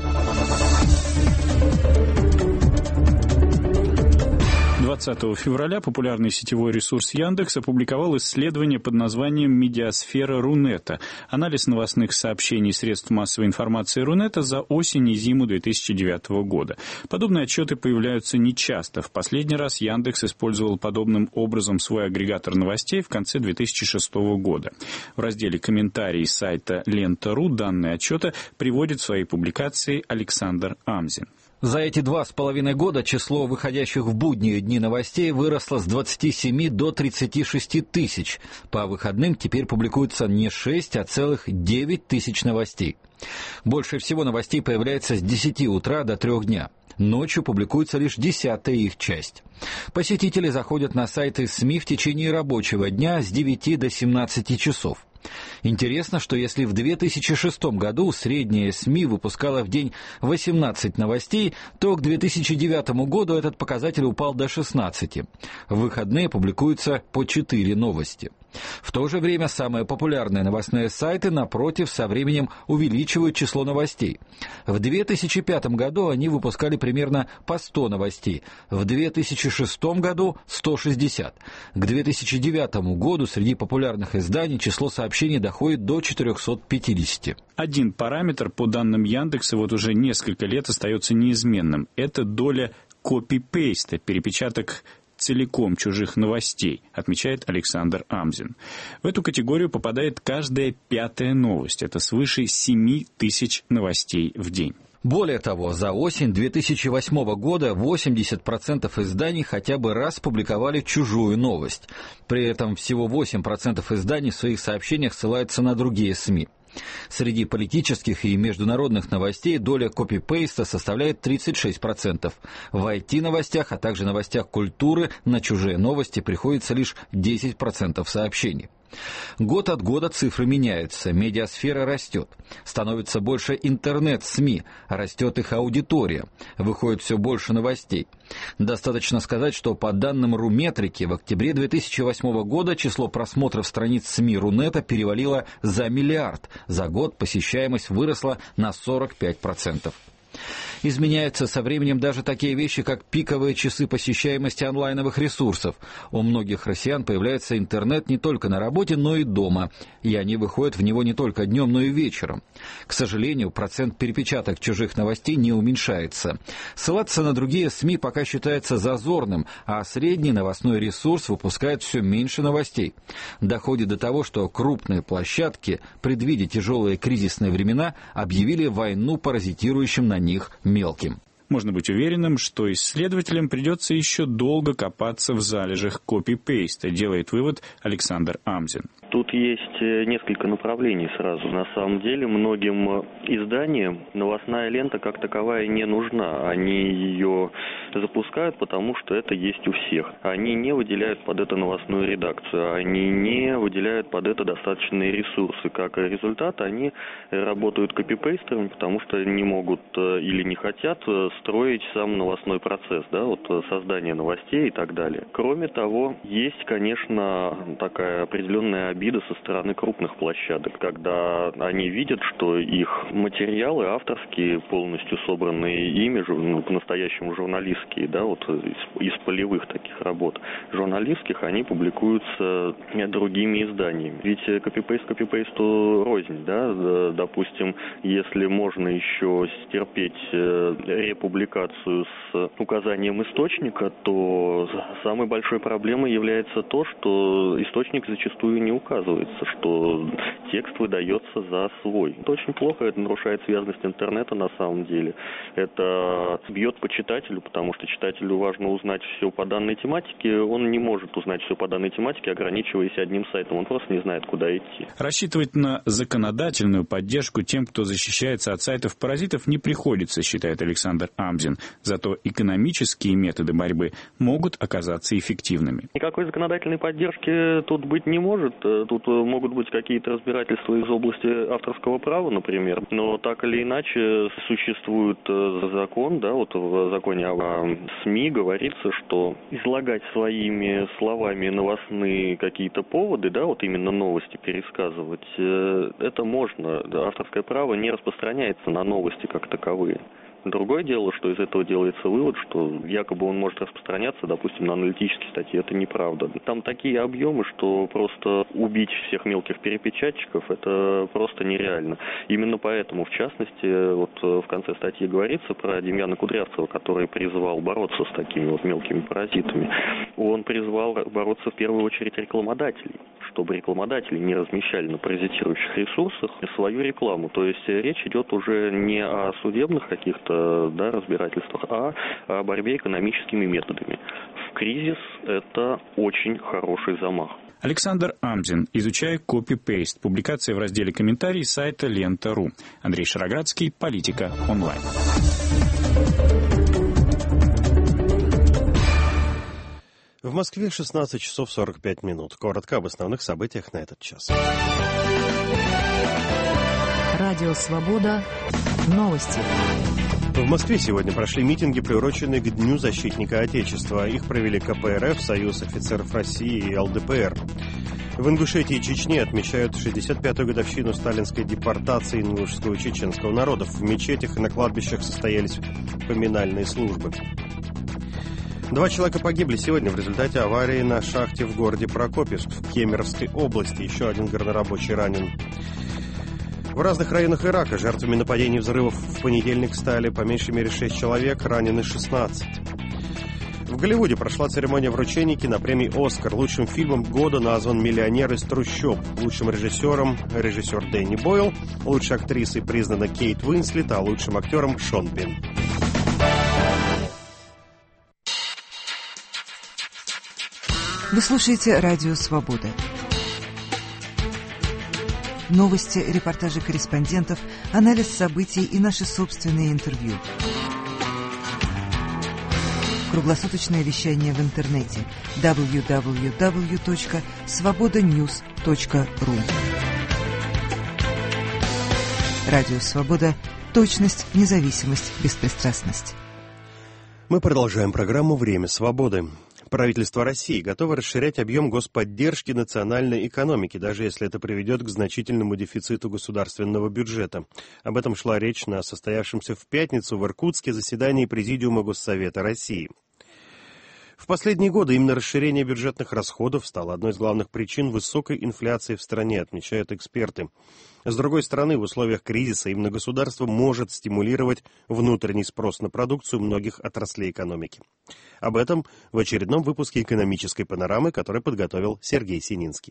S20: двадцатого февраля популярный сетевой ресурс Яндекс опубликовал исследование под названием «Медиасфера Рунета». Анализ новостных сообщений средств массовой информации Рунета за осень и зиму две тысячи девятого года. Подобные отчеты появляются нечасто. В последний раз Яндекс использовал подобным образом свой агрегатор новостей в конце две тысячи шестого года. В разделе «Комментарии» сайта Лента точка ру данные отчета приводит в своей публикации Александр Амзин.
S19: За эти два с половиной года число выходящих в будние дни новостей выросло с двадцати семи до тридцати шести тысяч. По выходным теперь публикуется не шесть, а целых девять тысяч новостей. Больше всего новостей появляется с десяти утра до трёх дня. Ночью публикуется лишь десятая их часть. Посетители заходят на сайты СМИ в течение рабочего дня с девяти до семнадцати часов. Интересно, что если в две тысячи шестом году средняя СМИ выпускала в день восемнадцать новостей, то к две тысячи девятому году этот показатель упал до шестнадцати. В выходные публикуются по четыре новости. В то же время самые популярные новостные сайты, напротив, со временем увеличивают число новостей. В две тысячи пятом году они выпускали примерно по сто новостей, в две тысячи шестом году – сто шестьдесят. К две тысячи девятому году среди популярных изданий число сообщений доходит до четырехсот пятидесяти.
S20: Один параметр, по данным Яндекса, вот уже несколько лет остается неизменным. Это доля копи-пейста, перепечаток целиком чужих новостей, отмечает Александр Амзин. В эту категорию попадает каждая пятая новость. Это свыше семи тысяч новостей в день.
S19: Более того, за осень две тысячи восьмого года восемьдесят процентов изданий хотя бы раз публиковали чужую новость. При этом всего восемь процентов изданий в своих сообщениях ссылаются на другие СМИ. Среди политических и международных новостей доля копипейста составляет тридцать шесть процентов. В ай ти-новостях, а также новостях культуры на чужие новости приходится лишь десять процентов сообщений. Год от года цифры меняются, медиасфера растет. Становится больше интернет-СМИ, растет их аудитория, выходит все больше новостей. Достаточно сказать, что по данным Руметрики в октябре две тысячи восьмого года число просмотров страниц СМИ Рунета перевалило за миллиард. За год посещаемость выросла на сорок пять процентов. Изменяются со временем даже такие вещи, как пиковые часы посещаемости онлайновых ресурсов. У многих россиян появляется интернет не только на работе, но и дома. И они выходят в него не только днем, но и вечером. К сожалению, процент перепечаток чужих новостей не уменьшается. Ссылаться на другие СМИ пока считается зазорным, а средний новостной ресурс выпускает все меньше новостей. Доходит до того, что крупные площадки, предвидя тяжелые кризисные времена, объявили войну паразитирующим на них мелким.
S20: Можно быть уверенным, что исследователям придется еще долго копаться в залежах копи-пейста, делает вывод Александр Амзин.
S21: Тут есть несколько направлений сразу. На самом деле многим изданиям новостная лента как таковая не нужна. Они ее запускают, потому что это есть у всех. Они не выделяют под это новостную редакцию, они не выделяют под это достаточные ресурсы. Как результат, они работают копипейстерами, потому что не могут или не хотят строить сам новостной процесс, да, вот создание новостей и так далее. Кроме того, есть, конечно, такая определенная обида со стороны крупных площадок, когда они видят, что их материалы авторские, полностью собранные ими, ну, по-настоящему журналистские, да, вот из, из полевых таких работ журналистских, они публикуются другими изданиями. Ведь копипейст копипейсту рознь, да, допустим, если можно еще стерпеть републикацию с указанием источника, то самой большой проблемой является то, что источник зачастую не указывается, что текст выдается за свой. Это очень плохо, это нарушает связность интернета на самом деле. Это бьет по читателю, потому что читателю важно узнать все по данной тематике. Он не может узнать все по данной тематике, ограничиваясь одним сайтом. Он просто не знает, куда идти.
S20: Рассчитывать на законодательную поддержку тем, кто защищается от сайтов-паразитов, не приходится, считает Александр Амзин. Зато экономические методы борьбы могут оказаться эффективными.
S21: Никакой законодательной поддержки тут быть не может. Тут могут быть какие-то разбирательства из области авторского права, например. Но так или иначе существует закон, да, вот в законе о СМИ говорится, что излагать своими словами новостные какие-то поводы, да, вот именно новости пересказывать, это можно. Авторское право не распространяется на новости как таковые. Другое дело, что из этого делается вывод, что якобы он может распространяться, допустим, на аналитические статьи. Это неправда. Там такие объемы, что просто убить всех мелких перепечатчиков, это просто нереально. Именно поэтому, в частности, вот в конце статьи говорится про Демьяна Кудрявцева, который призвал бороться с такими вот мелкими паразитами. Он призвал бороться в первую очередь рекламодателей, чтобы рекламодатели не размещали на паразитирующих ресурсах свою рекламу. То есть речь идет уже не о судебных каких-то, да, разбирательствах, а о борьбе экономическими методами. В кризис это очень хороший замах.
S20: Александр Амзин, изучая копи-пейст. Публикация в разделе «Комментарии» сайта лента точка ру. Андрей Шароградский, Политика онлайн.
S2: В Москве шестнадцать часов сорок пять минут. Коротко об основных событиях на этот час.
S7: Радио «Свобода». Новости.
S2: В Москве сегодня прошли митинги, приуроченные к Дню защитника Отечества. Их провели ка пэ эр эф, Союз офицеров России и эл дэ пэ эр. В Ингушетии и Чечне отмечают шестьдесят пятую годовщину сталинской депортации ингушского и чеченского народов. В мечетях и на кладбищах состоялись поминальные службы. Два человека погибли сегодня в результате аварии на шахте в городе Прокопьевск в Кемеровской области. Еще один горнорабочий ранен. В разных районах Ирака жертвами нападений и взрывов в понедельник стали по меньшей мере шесть человек, ранены шестнадцать. В Голливуде прошла церемония вручения кинопремии «Оскар». Лучшим фильмом года назван «Миллионер из трущоб». Лучшим режиссером – режиссер Дэнни Бойл. Лучшей актрисой признана Кейт Уинслет, а лучшим актером – Шон Пенн.
S4: Вы слушаете «Радио Свобода». Новости, репортажи корреспондентов, анализ событий и наши собственные интервью. Круглосуточное вещание в интернете дабл ю дабл ю дабл ю точка свобода ньюс точка ру. Радио «Свобода». Точность, независимость, беспристрастность.
S2: Мы продолжаем программу «Время свободы». Правительство России готово расширять объем господдержки национальной экономики, даже если это приведет к значительному дефициту государственного бюджета. Об этом шла речь на состоявшемся в пятницу в Иркутске заседании Президиума Госсовета России. В последние годы именно расширение бюджетных расходов стало одной из главных причин высокой инфляции в стране, отмечают эксперты. С другой стороны, в условиях кризиса именно государство может стимулировать внутренний спрос на продукцию многих отраслей экономики. Об этом в очередном выпуске «Экономической панорамы», который подготовил Сергей Сининский.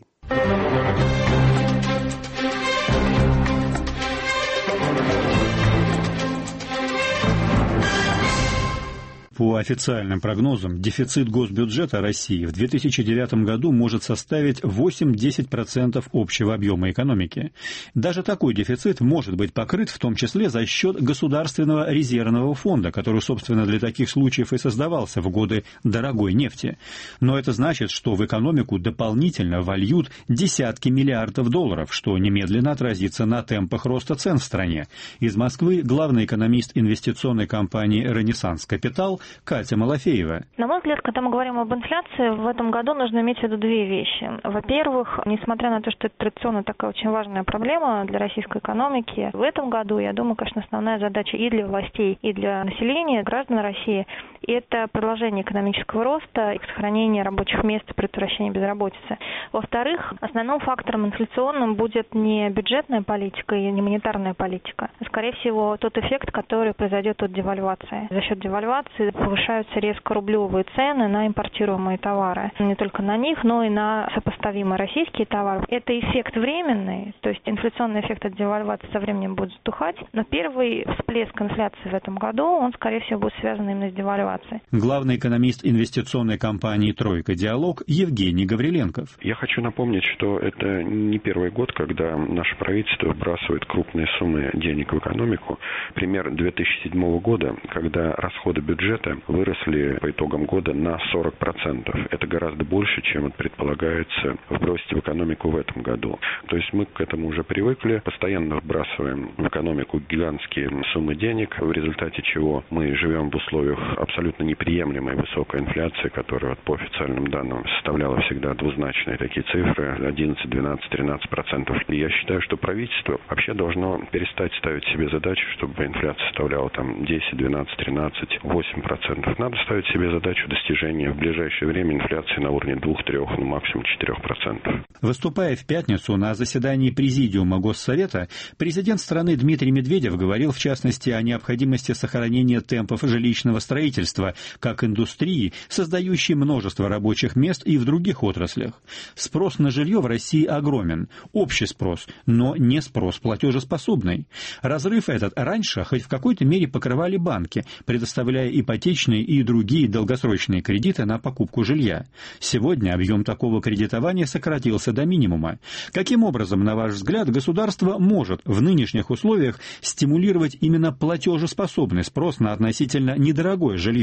S22: По официальным прогнозам, дефицит госбюджета России в две тысячи девятом году может составить восемь-десять процентов общего объема экономики. Даже такой дефицит может быть покрыт в том числе за счет Государственного резервного фонда, который, собственно, для таких случаев и создавался в годы дорогой нефти. Но это значит, что в экономику дополнительно вольют десятки миллиардов долларов, что немедленно отразится на темпах роста цен в стране. Из Москвы главный экономист инвестиционной компании «Ренессанс Капитал» Катя Малафеева.
S23: На мой взгляд, когда мы говорим об инфляции, в этом году нужно иметь в виду две вещи. Во-первых, несмотря на то, что это традиционно такая очень важная проблема для российской экономики, в этом году, я думаю, конечно, основная задача и для властей, и для населения, граждан России, это продолжение экономического роста и сохранение рабочих мест и предотвращение безработицы. Во-вторых, основным фактором инфляционным будет не бюджетная политика и не монетарная политика, а, скорее всего, тот эффект, который произойдет от девальвации. За счет девальвации повышаются резко рублевые цены на импортируемые товары. Не только на них, но и на сопоставимые российские товары. Это эффект временный, то есть инфляционный эффект от девальвации со временем будет затухать, но первый всплеск инфляции в этом году, он, скорее всего, будет связан именно с девальвацией.
S22: Главный экономист инвестиционной компании «Тройка Диалог» Евгений Гавриленков.
S24: Я хочу напомнить, что это не первый год, когда наше правительство вбрасывает крупные суммы денег в экономику. Пример две тысячи седьмого года, когда расходы бюджета выросли по итогам года на сорок процентов. Это гораздо больше, чем предполагается вбросить в экономику в этом году. То есть мы к этому уже привыкли, постоянно вбрасываем в экономику гигантские суммы денег, в результате чего мы живем в условиях абсолютно неприемлемой высокой инфляции, которая вот, по официальным данным составляла всегда двузначные такие цифры одиннадцать, двенадцать, тринадцать процентов. И я считаю, что правительство вообще должно перестать ставить себе задачу, чтобы инфляция составляла там десять, двенадцать, тринадцать, восемь процентов. Надо ставить себе задачу достижения в ближайшее время инфляции на уровне двух-трех, ну максимум четырех процентов.
S22: Выступая в пятницу на заседании Президиума Госсовета, президент страны Дмитрий Медведев говорил в частности о необходимости сохранения темпов жилищного строительства как индустрии, создающей множество рабочих мест и в других отраслях. Спрос на жилье в России огромен, общий спрос, но не спрос платежеспособный. Разрыв этот раньше хоть в какой-то мере покрывали банки, предоставляя ипотечные и другие долгосрочные кредиты на покупку жилья. Сегодня объем такого кредитования сократился до минимума. Каким образом, на ваш взгляд, государство может в нынешних условиях стимулировать именно платежеспособный спрос на относительно недорогое жилье?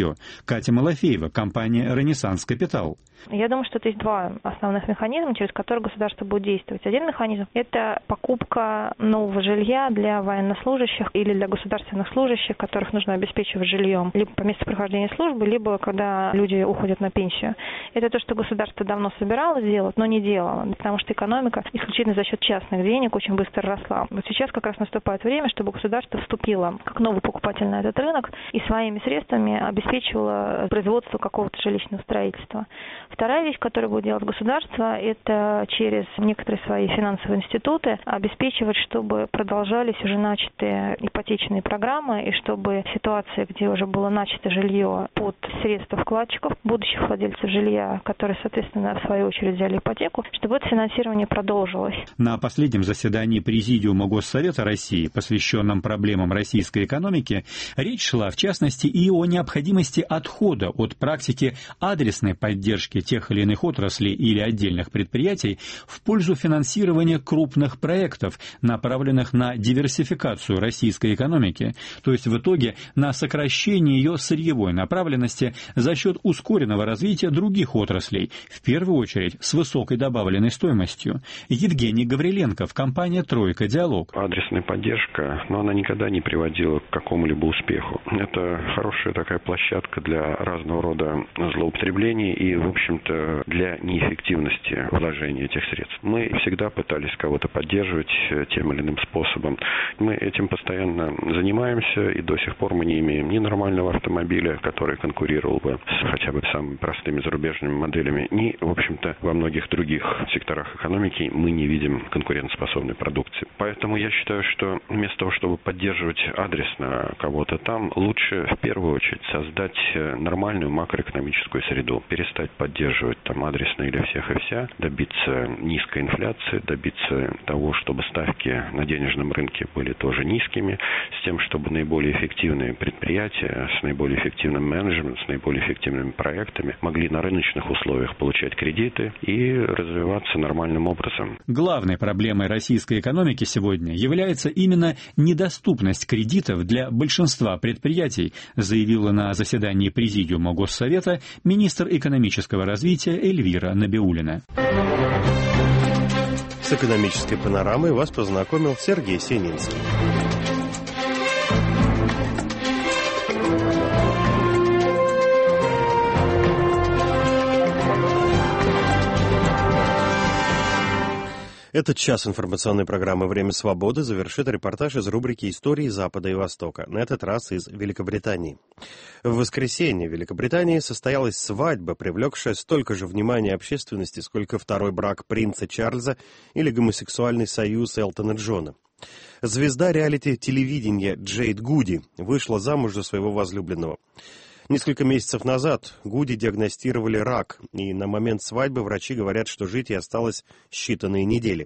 S22: жилье. Катя Малафеева, компания «Ренессанс Капитал».
S23: Я думаю, что это есть два основных механизма, через которые государство будет действовать. Один механизм – это покупка нового жилья для военнослужащих или для государственных служащих, которых нужно обеспечивать жильем, либо по месту прохождения службы, либо когда люди уходят на пенсию. Это то, что государство давно собиралось делать, но не делало, потому что экономика исключительно за счет частных денег очень быстро росла. Вот сейчас как раз наступает время, чтобы государство вступило как новый покупатель на этот рынок и своими средствами обеспечивало производство какого-то жилищного строительства. Вторая вещь, которую будет делать государство, это через некоторые свои финансовые институты обеспечивать, чтобы продолжались уже начатые ипотечные программы, и чтобы ситуация, где уже было начато жилье под средства вкладчиков, будущих владельцев жилья, которые, соответственно, в свою очередь взяли ипотеку, чтобы это финансирование продолжилось.
S22: На последнем заседании Президиума Госсовета России, посвященном проблемам российской экономики, речь шла, в частности, и о необходимости отхода от практики адресной поддержки тех или иных отраслей или отдельных предприятий в пользу финансирования крупных проектов, направленных на диверсификацию российской экономики, то есть в итоге на сокращение ее сырьевой направленности за счет ускоренного развития других отраслей, в первую очередь с высокой добавленной стоимостью. Евгений Гавриленков, компания «Тройка Диалог».
S24: Адресная поддержка, но она никогда не приводила к какому-либо успеху. Это хорошая такая площадка для разного рода злоупотреблений и, в общем, для неэффективности вложения этих средств. Мы всегда пытались кого-то поддерживать тем или иным способом. Мы этим постоянно занимаемся, и до сих пор мы не имеем ни нормального автомобиля, который конкурировал бы с хотя бы самыми простыми зарубежными моделями, ни, в общем-то, во многих других секторах экономики мы не видим конкурентоспособной продукции. Поэтому я считаю, что вместо того, чтобы поддерживать адресно кого-то там, лучше в первую очередь создать нормальную макроэкономическую среду, перестать поддерживать там адресно или всех и вся, добиться низкой инфляции, добиться того, чтобы ставки на денежном рынке были тоже низкими, с тем, чтобы наиболее эффективные предприятия с наиболее эффективным менеджментом, с наиболее эффективными проектами могли на рыночных условиях получать кредиты и развиваться нормальным образом.
S22: Главной проблемой российской экономики сегодня является именно недоступность кредитов для большинства предприятий, заявила на заседании Президиума Госсовета министр экономического развития Эльвира Набиуллина.
S2: С экономической панорамой вас познакомил Сергей Сенинский. Этот час информационной программы «Время свободы» завершит репортаж из рубрики «Истории Запада и Востока», на этот раз из Великобритании. В воскресенье в Великобритании состоялась свадьба, привлекшая столько же внимания общественности, сколько второй брак принца Чарльза или гомосексуальный союз Элтона Джона. Звезда реалити-телевидения Джейд Гуди вышла замуж за своего возлюбленного. Несколько месяцев назад Гуди диагностировали рак, и на момент свадьбы врачи говорят, что жить ей осталось считанные недели.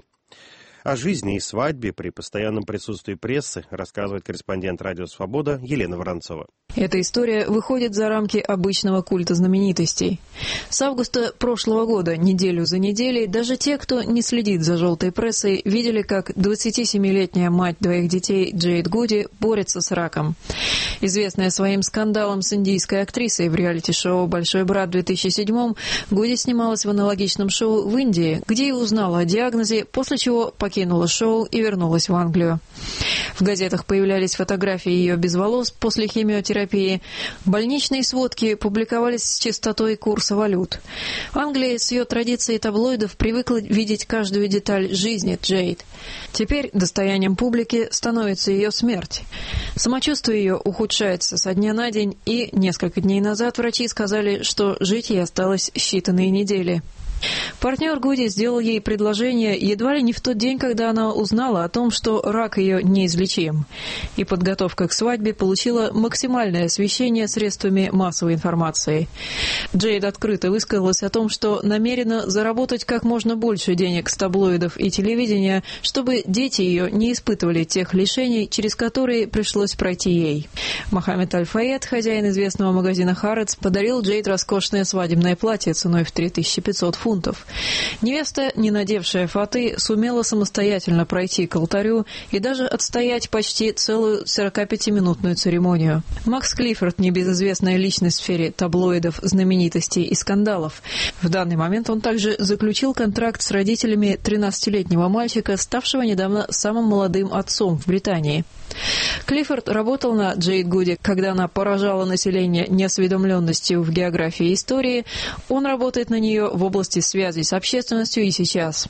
S2: О жизни и свадьбе при постоянном присутствии прессы рассказывает корреспондент «Радио Свобода» Елена Воронцова.
S1: Эта история выходит за рамки обычного культа знаменитостей. С августа прошлого года, неделю за неделей, даже те, кто не следит за желтой прессой, видели, как двадцатисемилетняя мать двоих детей Джейд Гуди борется с раком. Известная своим скандалом с индийской актрисой в реалити-шоу «Большой брат» в две тысячи седьмом, Гуди снималась в аналогичном шоу в Индии, где и узнала о диагнозе, после чего покинула шоу и вернулась в Англию. В газетах появлялись фотографии ее без волос после химиотерапии. Больничные сводки публиковались с частотой курса валют. Англия с ее традицией таблоидов привыкла видеть каждую деталь жизни Джейд. Теперь достоянием публики становится ее смерть. Самочувствие ее ухудшается со дня на день, и несколько дней назад врачи сказали, что жить ей осталось считанные недели. Партнер Гуди сделал ей предложение едва ли не в тот день, когда она узнала о том, что рак ее неизлечим. И подготовка к свадьбе получила максимальное освещение средствами массовой информации. Джейд открыто высказалась о том, что намерена заработать как можно больше денег с таблоидов и телевидения, чтобы дети ее не испытывали тех лишений, через которые пришлось пройти ей. Мохаммед Аль-Фаед, хозяин известного магазина «Харетс», подарил Джейд роскошное свадебное платье ценой в три тысячи пятьсот фунтов. фунтов. Невеста, не надевшая фаты, сумела самостоятельно пройти к алтарю и даже отстоять почти целую сорокапятиминутную церемонию. Макс Клиффорд – небезызвестная личность в сфере таблоидов, знаменитостей и скандалов. В данный момент он также заключил контракт с родителями тринадцатилетнего мальчика, ставшего недавно самым молодым отцом в Британии. Клиффорд работал на Джейд Гуди, когда она поражала население неосведомленностью в географии и истории. Он работает на нее в области связи с общественностью и сейчас.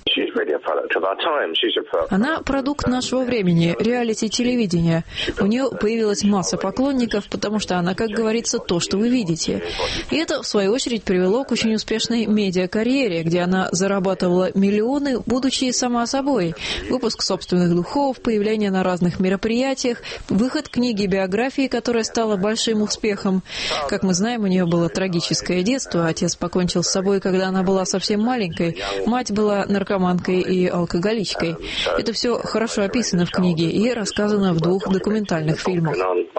S1: Она продукт нашего времени, реалити-телевидения. У нее появилась масса поклонников, потому что она, как говорится, то, что вы видите. И это, в свою очередь, привело к очень успешной медиакарьере, где она зарабатывала миллионы, будучи сама собой. Выпуск собственных духов, появление на разных мероприятиях, выход книги биографии, которая стала большим успехом. Как мы знаем, у нее было трагическое детство. Отец покончил с собой, когда она была совсем маленькой. Мать была наркоманкой и алкоголичкой. Это все хорошо описано в книге и рассказано в двух документальных фильмах.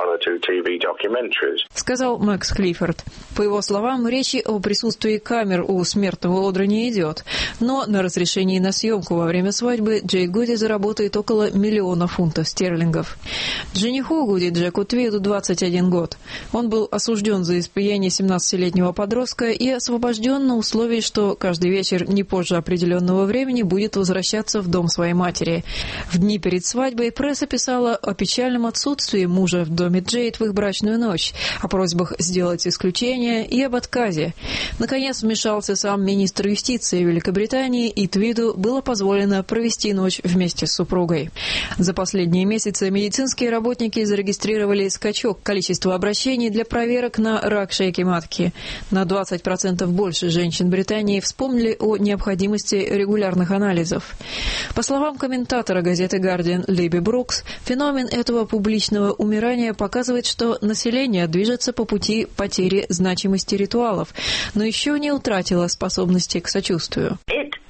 S1: Сказал Макс Клиффорд. По его словам, речи о присутствии камер у смертного Одри не идет. Но на разрешении на съемку во время свадьбы Джейд Гуди заработает около миллиона фунтов стерлингов. Жениху Гуди, Джеку Твиду, двадцать один год. Он был осужден за избиение семнадцатилетнего подростка и освобожден на условии, что каждый вечер не позже определенного времени будет возвращаться в дом своей матери. В дни перед свадьбой пресса писала о печальном отсутствии мужа в доме Джейд в их брачную ночь, о просьбах сделать исключение и об отказе. Наконец вмешался сам министр юстиции Великобритании, и Твиду было позволено провести ночь вместе с супругой. За последние месяцы медицинские работники зарегистрировали скачок количества обращений для проверок на рак шейки матки. На двадцать процентов больше женщин Британии вспомнили о необходимости регулярных анализов. По словам комментатора газеты «Гардиан» Либи Брукс, феномен этого публичного умирания показывает, что население движется по пути потери значимости ритуалов, но еще не утратило способности к сочувствию.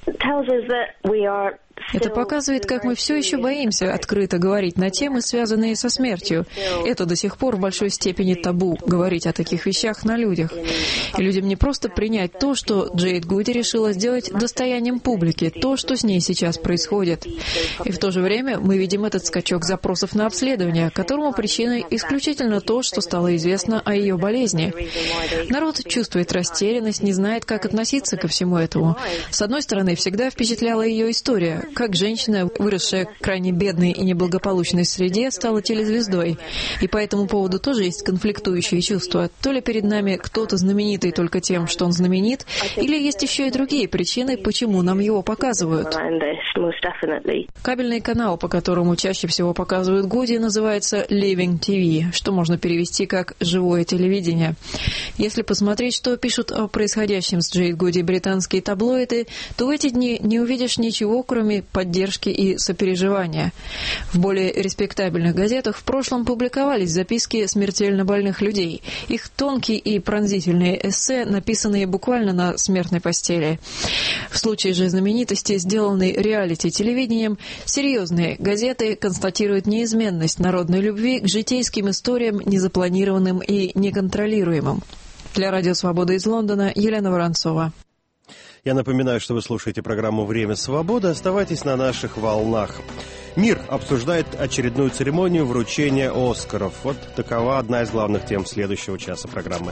S1: Это показывает, как мы все еще боимся открыто говорить на темы, связанные со смертью. Это до сих пор в большой степени табу — говорить о таких вещах на людях. И людям не просто принять то, что Джейд Гуди решила сделать достоянием публики, то, что с ней сейчас происходит. И в то же время мы видим этот скачок запросов на обследование, которому причиной исключительно то, что стало известно о ее болезни. Народ чувствует растерянность, не знает, как относиться ко всему этому. С одной стороны, всегда впечатляла ее история, как женщина, выросшая в крайне бедной и неблагополучной среде, стала телезвездой. И по этому поводу тоже есть конфликтующие чувства. То ли перед нами кто-то знаменитый только тем, что он знаменит, или есть еще и другие причины, почему нам его показывают. Кабельный канал, по которому чаще всего показывают Гуди, называется Living ти ви, что можно перевести как «живое телевидение». Если посмотреть, что пишут о происходящем с Джейд Гуди британские таблоиды, то в эти дни не увидишь ничего, кроме поддержки и сопереживания. В более респектабельных газетах в прошлом публиковались записки смертельно больных людей. Их тонкие и пронзительные эссе, написанные буквально на смертной постели. В случае же знаменитости, сделанной реалити-телевидением, серьезные газеты констатируют неизменность народной любви к житейским историям, незапланированным и неконтролируемым. Для Радио Свобода из Лондона Елена Воронцова.
S2: Я напоминаю, что вы слушаете программу «Время свободы». Оставайтесь на наших волнах. Мир обсуждает очередную церемонию вручения «Оскаров». Вот такова одна из главных тем следующего часа программы.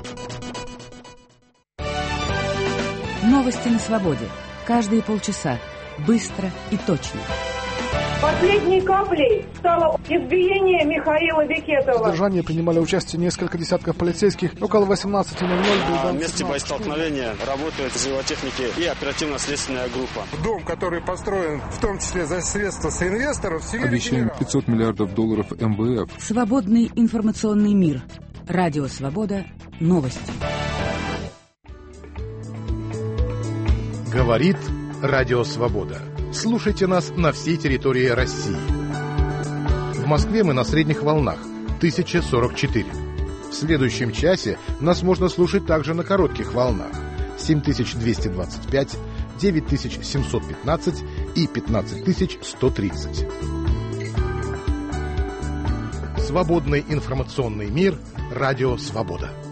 S3: Новости на свободе. Каждые полчаса. Быстро и точно.
S6: Последней каплей стало избиение Михаила Бекетова.
S8: В задержании принимали участие несколько десятков полицейских. Около восемнадцати ноль ноль.
S10: На месте боестолкновения работают животехники и оперативно-следственная группа.
S8: Дом, который построен в том числе за средства соинвесторов,
S25: обещаем пятьсот миллиардов долларов эм вэ эф.
S3: Свободный информационный мир. Радио Свобода. Новости.
S26: Говорит Радио Свобода. Слушайте нас на всей территории России. В Москве мы на средних волнах тысяча сорок четыре. В следующем часе нас можно слушать также на коротких волнах семь тысяч двести двадцать пять, девять тысяч семьсот пятнадцать и пятнадцать тысяч сто тридцать. Свободный информационный мир. Радио Свобода.